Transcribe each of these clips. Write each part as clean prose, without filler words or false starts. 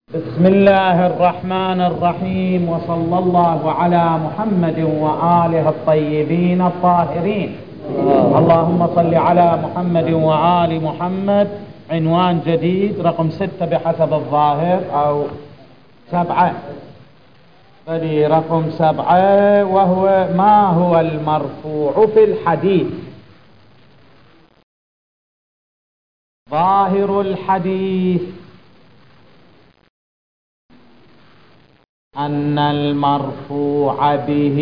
بسم الله الرحمن الرحيم، وصلى الله على محمد وآله الطيبين الطاهرين. اللهم صل على محمد وآل محمد. عنوان جديد رقم 6 بحسب الظاهر أو 7، بل رقم 7، وهو ما هو المرفوع في الحديث. ظاهر الحديث أن المرفوع به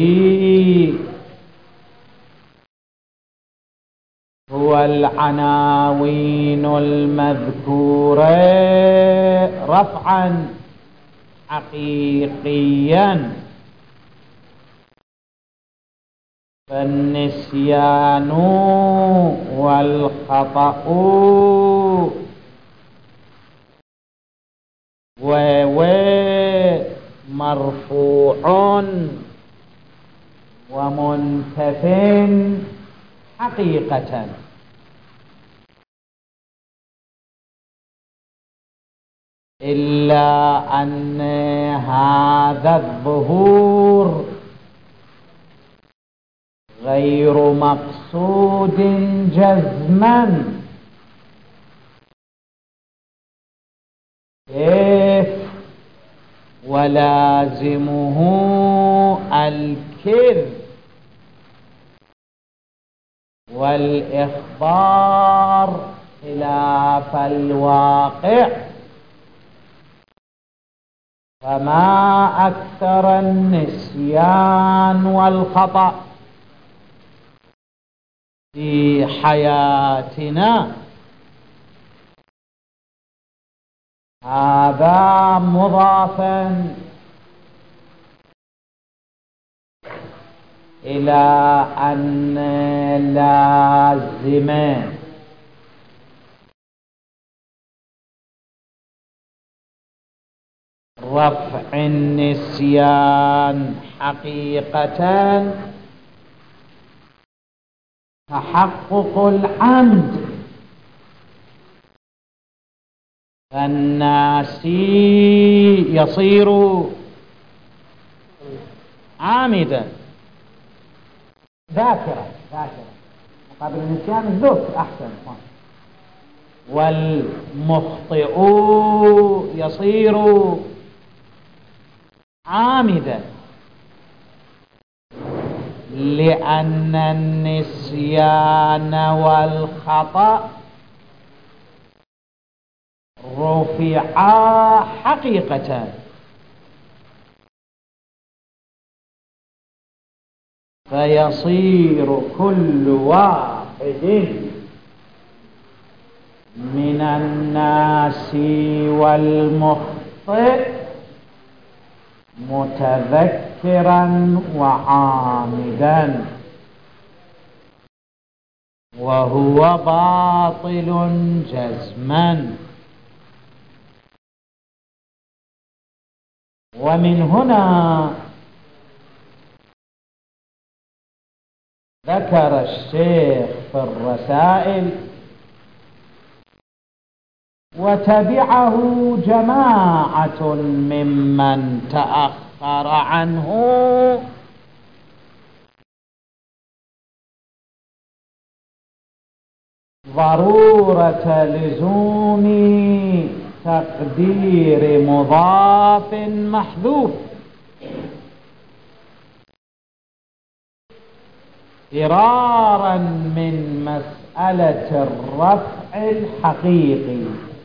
هو العناوين المذكورة رفعا حقيقيا، فالنسيان والخطأ مرفوع ومنتف حقيقة، إلا أن هذا الظهور غير مقصود جزما. كيف؟ ولازمه الكذب والإخبار خلاف الواقع، فما أكثر النسيان والخطأ في حياتنا. هذا مضافا إلى أن لازم رفع النسيان حقيقة تحقق العمد، فالناسي يصير عامدا ذاكرة مقابل النسيان الذكر أحسن، والمخطئ يصير عامدا، لأن النسيان والخطأ رفعا حقيقة، فيصير كل واحد من الناس والمخطئ متذكرا وعامدا، وهو باطل جزما. ومن هنا ذكر الشيخ في الرسائل وتبعه جماعة ممن تأخر عنه ضرورة لزوم تقدير مضاف محذوف، فرارا من مسألة الرفع الحقيقي.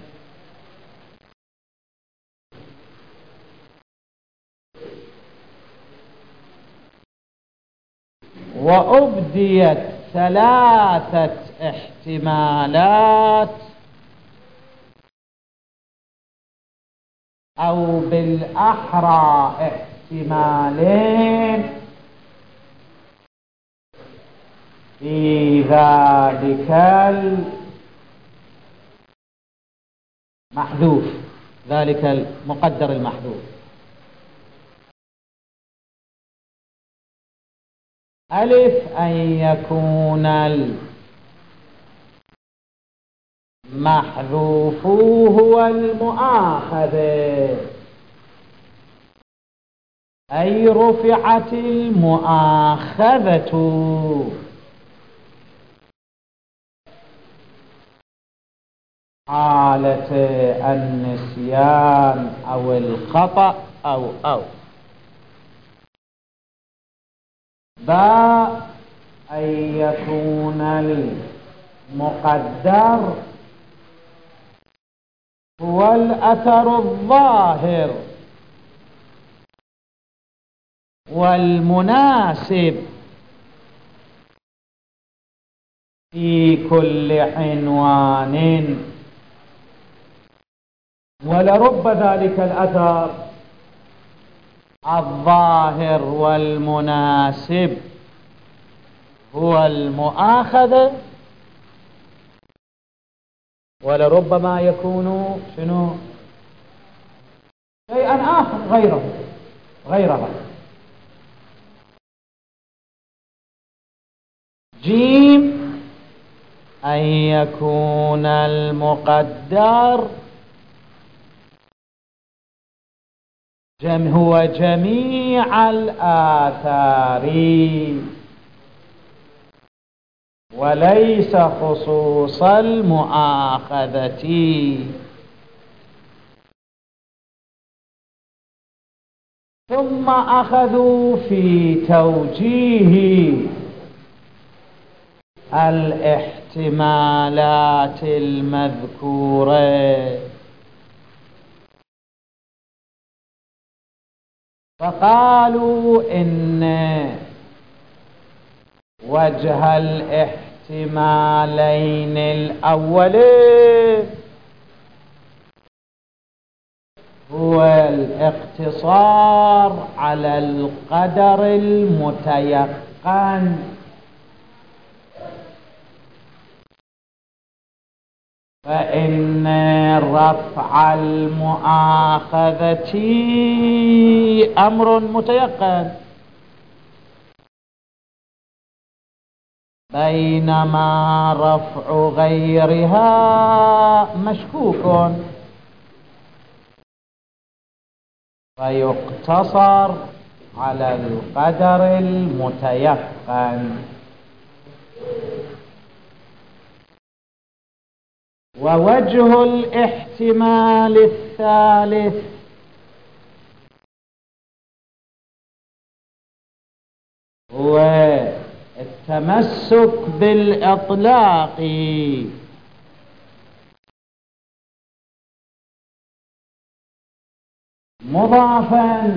وأبديت 3 احتمالات، أو بالأحرى احتمالين في ذلك المحذوف، ذلك المقدر المحذوف. ألف، أن يكون محذوفوه والمؤاخذ، أي رفعت المؤاخذة حالة النسيان أو الخطأ أو باء أن يكون المقدر هو الأثر الظاهر والمناسب في كل عنوان، ولرب ذلك الأثر الظاهر والمناسب هو المؤاخذة، ولربما يكون شنو شيئا آخر غيرها. جيم أن يكون المقدر هو جميع الآثار وليس خصوص المؤاخذة. ثم أخذوا في توجيه الاحتمالات المذكورة، فقالوا إن وجه الاحتمالين الأولين هو الاقتصار على القدر المتيقن، فإن رفع المؤاخذة أمر متيقن، بينما رفع غيرها مشكوك، فيقتصر على القدر المتيقن. ووجه الاحتمال الثالث هو التمسك بالإطلاق، مضافا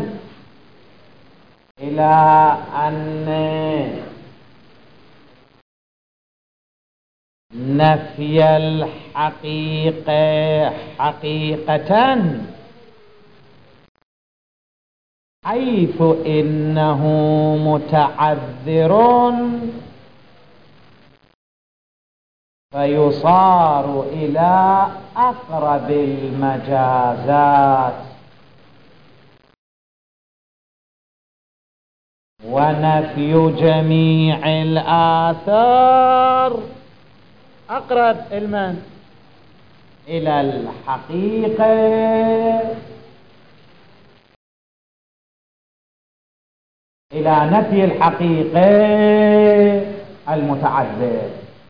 إلى أن نفي الحقيقة حقيقة حيث إنه متعذر فيصار إلى أقرب المجازات، ونفي جميع الآثار أقرب إلى الحقيقة، إلى نفي الحقيقة المتعذر.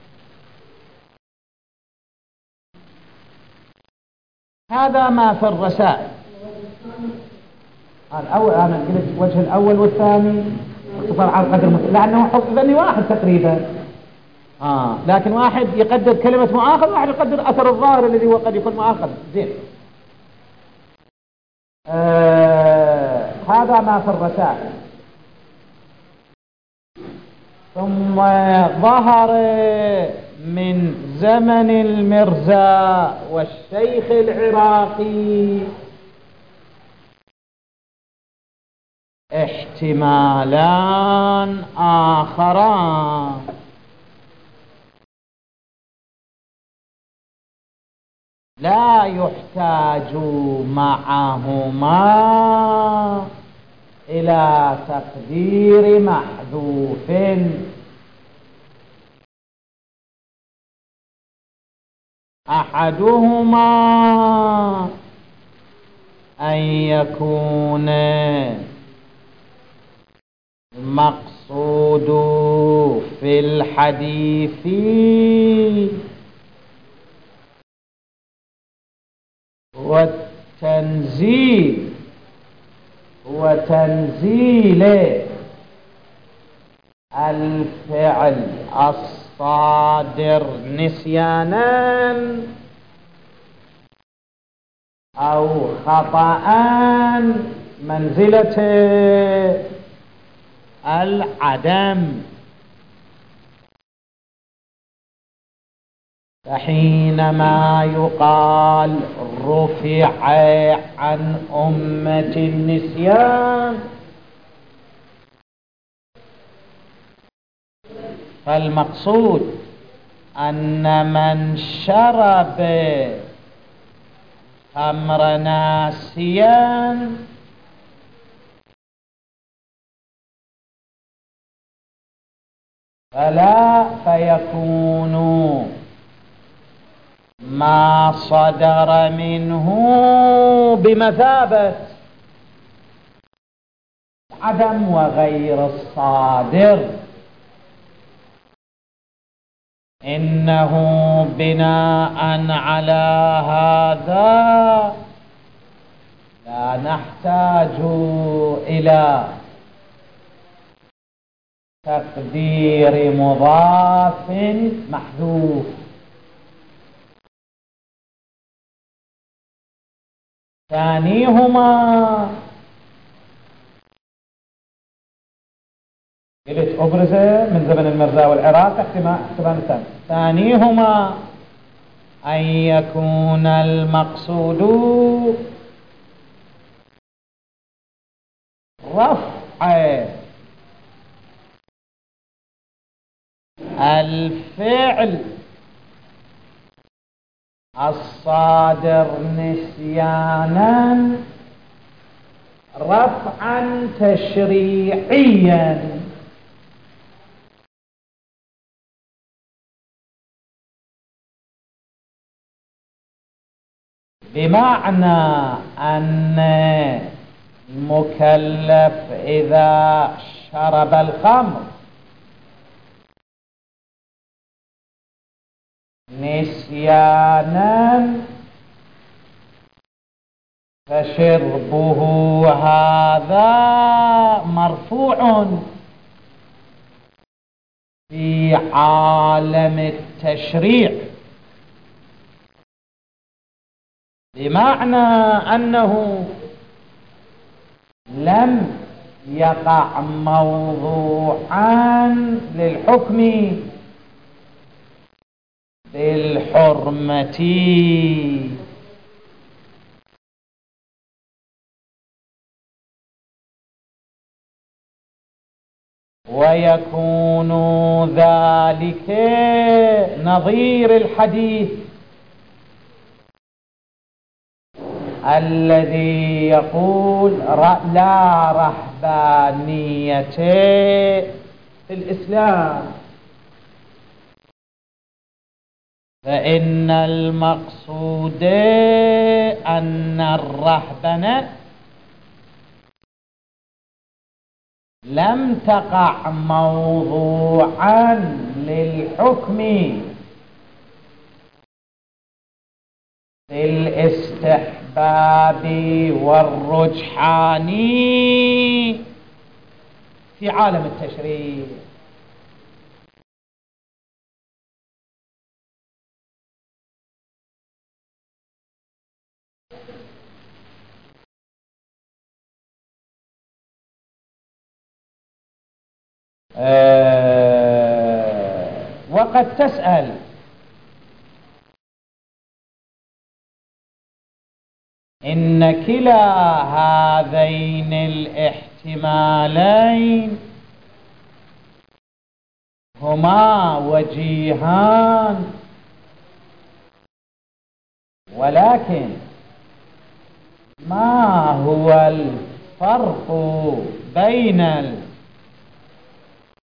هذا ما في الرسائل الأول. أنا قلت الوجه الأول والثاني اختصار على القدر لأنه حفظني واحد تقريبا، لكن واحد يقدر كلمة مؤاخذ، واحد يقدر أثر الظاهر الذي هو قد يكون مؤاخذ. زين، هذا ما في الرسائل. ثم ظهر من زمن المرزا والشيخ العراقي احتمالان آخران لا يحتاج معهما إلى تقدير محذوف، أحدهما أن يكون المقصود في الحديث وتنزيل الفعل الصادر نسيانا أو خطأ منزلة العدم. فحينما يقال رفع عن أمة النسيان فالمقصود أن من شرب خمر ناسيا فيكون ما صدر منه بمثابة عدم وغير الصادر. إنه بناء على هذا لا نحتاج إلى تقدير مضاف محذوف. ثانيهما قلت أبرز من زمن المرزا والعراق احتمال الثاني. ثانيهما أن يكون المقصود رفع الفعل الصادر نسيانا رفعا تشريعيا. بمعنى أن المكلف إذا شرب الخمر نسيانا فشربه هذا مرفوع في عالم التشريع، بمعنى أنه لم يقع موضوعا للحكم بالحرمة. ويكون ذلك نظير الحديث الذي يقول لا رهبانية في الإسلام، فإن المقصود أن الرهبنة لم تقع موضوعا للحكم في الاستحباب والرجحان في عالم التشريع. وقد تسأل إن كلا هذين الاحتمالين هما وجيهان، ولكن ما هو الفرق بين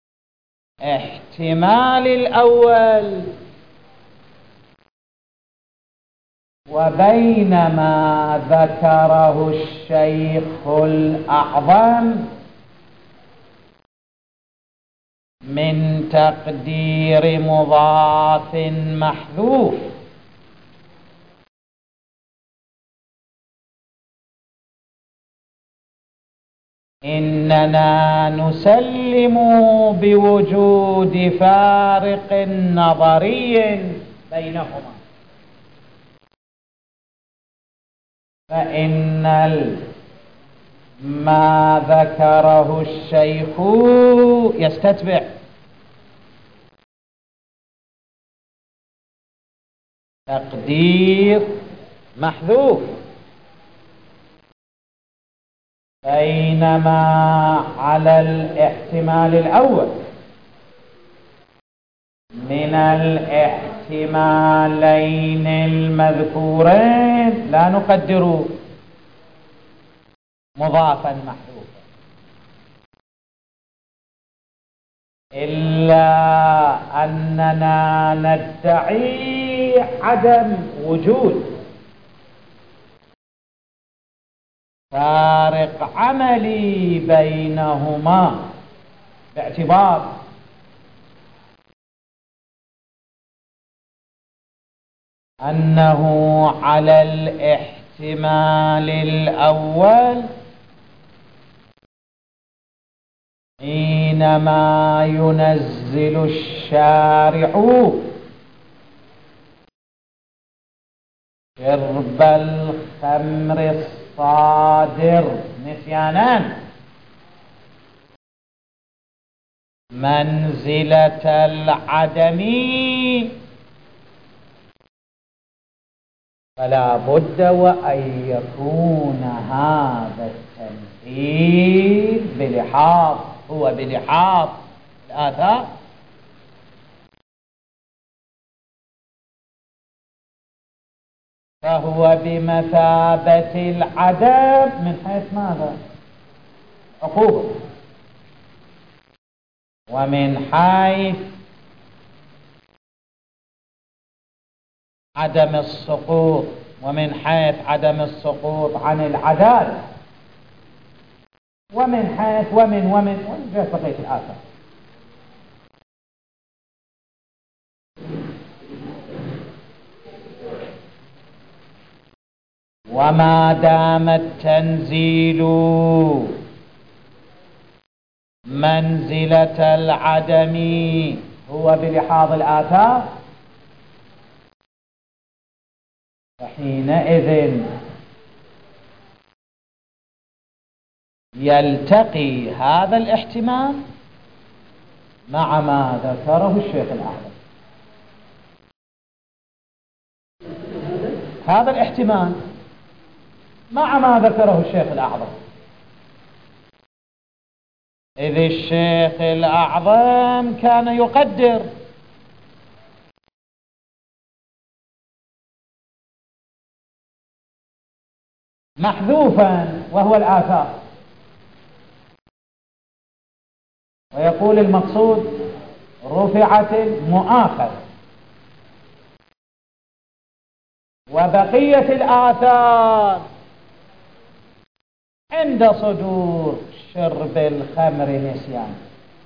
الاحتمال الأول وبينما ذكره الشيخ الأعظم من تقدير مضاف محذوف إننا نسلم بوجود فارق نظري بينهما، فإن ما ذكره الشيخ يستتبع تقدير محذوف، بينما على الاحتمال الأول من الاحتمالين المذكورين لا نقدر مضافا محذوفا إلا أننا ندعي عدم وجود فارق عملي بينهما، باعتبار أنه على الاحتمال الأول حينما ينزل الشارع شرب الخمر الصادر نسيانا منزلة العدم، فلا بد وأن يكون هذا التنفيذ بلحاظ الآثار، فهو بمثابة العدم من حيث ماذا؟ عقوبة، ومن حيث عدم السقوط، ومن حيث عدم السقوط عن العدالة، ومن حيث ومن جهة بقية الآثار. وما دام التنزيل منزلة العدم هو بلحاظ الآثار، فحينئذ يلتقي هذا الاحتمال مع ما ذكره الشيخ الأعظم. هذا الاحتمال مع ما ذكره الشيخ الأعظم، إذ الشيخ الأعظم كان يقدر محذوفا وهو الآثار، ويقول المقصود رفعت المؤاخذ، وبقية الآثار عند صدور شرب الخمر نسيان.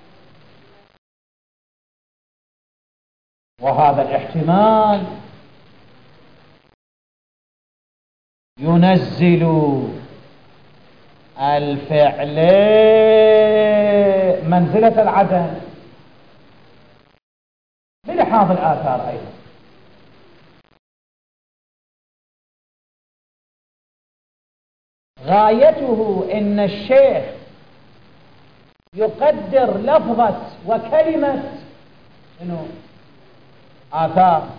وهذا الاحتمال ينزل الفعل منزلة العدم بلحاظ الآثار أيضا. غايته إن الشيخ يقدر لفظة وكلمة إنه آثار،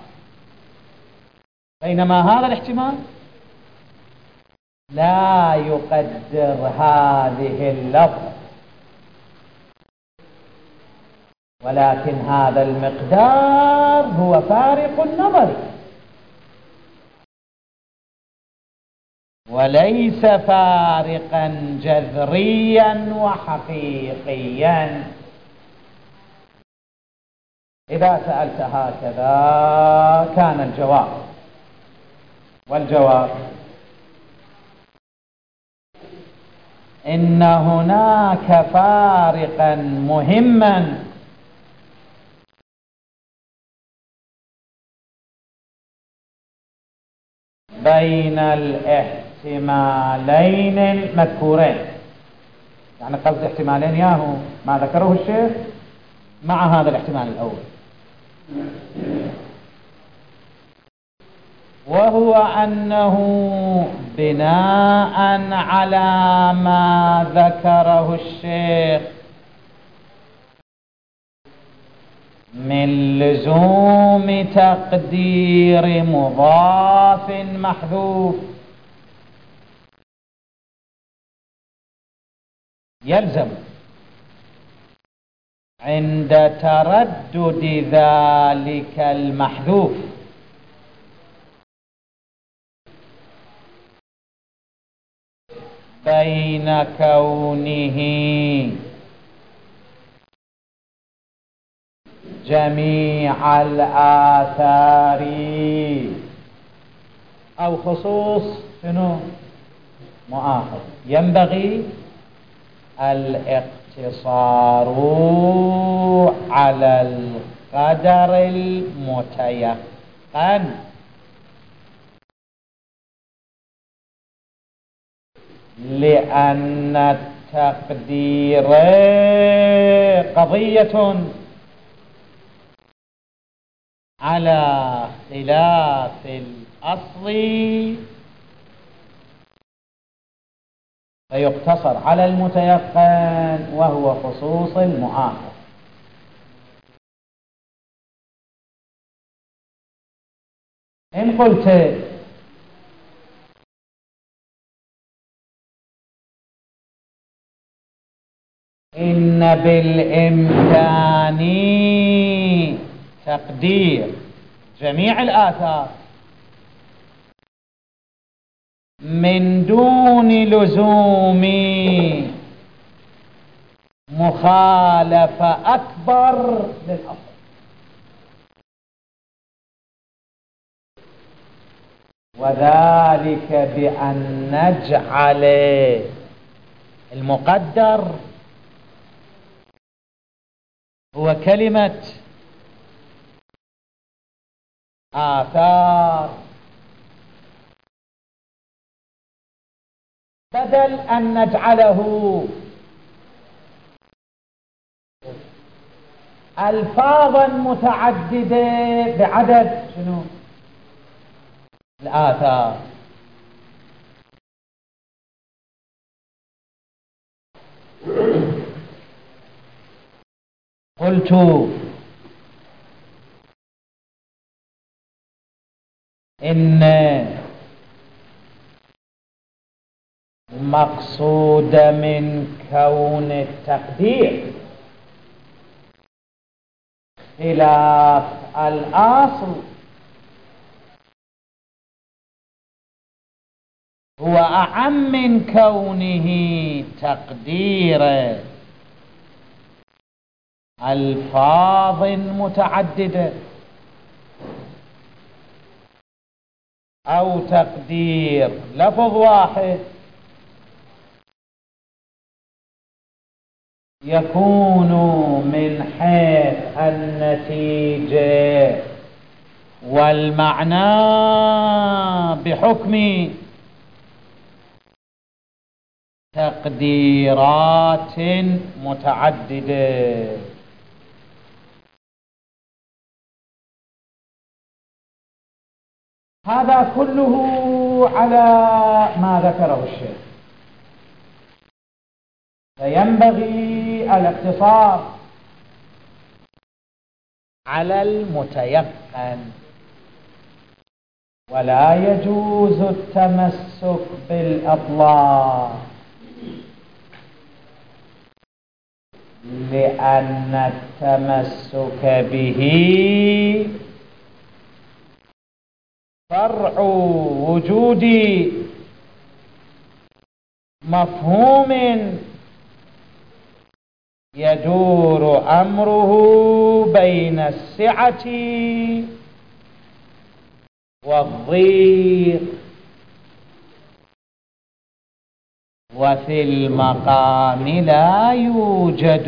بينما هذا الاحتمال لا يقدر هذه اللفظة، ولكن هذا المقدار هو فارق النظر وليس فارقا جذريا وحقيقيا. إذا سألت هكذا كان الجواب، والجواب إن هناك فارقا مهما بين الاحتمالين المذكورين، يعني قصد احتمالين ياهو ما ذكره الشيخ مع هذا الاحتمال الأول، وهو أنه بناء على ما ذكره الشيخ من لزوم تقدير مضاف محذوف يلزم عند تردد ذلك المحذوف بين كونه جميع الآثار أو خصوص شنو مؤاخذ، ينبغي الاقتصار على القدر المتيقن، لأن التقدير قضية على خلاف الأصل، فيقتصر على المتيقن وهو خصوص المؤاخذ. إن قلت إن بالإمكان تقدير جميع الآثار من دون لزوم مخالفة أكبر للأصل، وذلك بأن نجعل المقدر هو كلمة آثار، بدل أن نجعله ألفاظا متعددة بعدد شنو الآثار. قلت إن المقصود من كون التقدير خلاف الأصل هو أعم من كونه تقدير ألفاظ متعددة أو تقدير لفظ واحد يكون من حيث النتيجة والمعنى بحكم تقديرات متعددة. هذا كله على ما ذكره الشيخ، فينبغي الاقتصار على المتيقن، ولا يجوز التمسك بالأطلاق، لأن التمسك به فرع وجود مفهوم يدور أمره بين السعة والضيق وفي المقام لا يوجد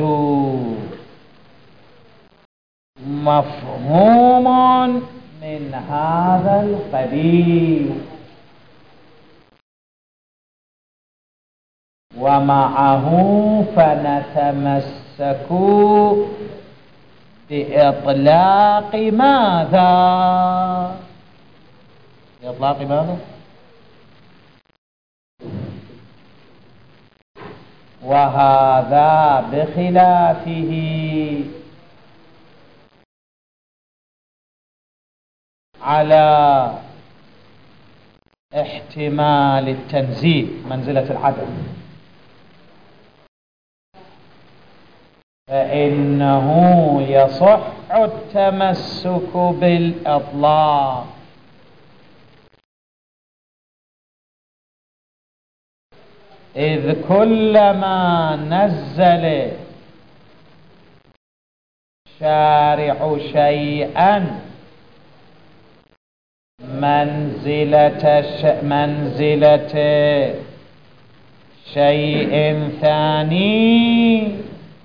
مفهوم من هذا القبيل، ومعه فنتمسك بإطلاق ماذا؟ بإطلاق ماذا؟ وهذا بخلافه على احتمال التنزيل منزلة العدم، فإنه يصح التمسك بالإطلاق، إذ كلما نزل شارع شيئا منزلة شيء ثاني،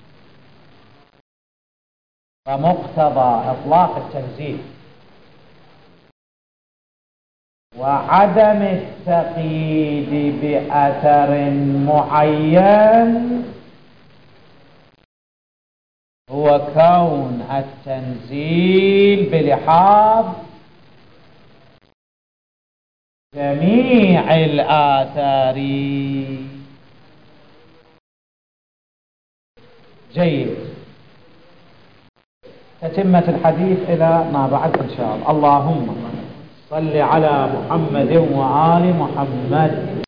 فمقتضى إطلاق التنزيل وعدم التقييد بأثر معين هو كون التنزيل بلحاظ جميع الآثار. جيد، تتمة الحديث إلى ما بعد إن شاء الله. اللهم صل على محمد وآل محمد.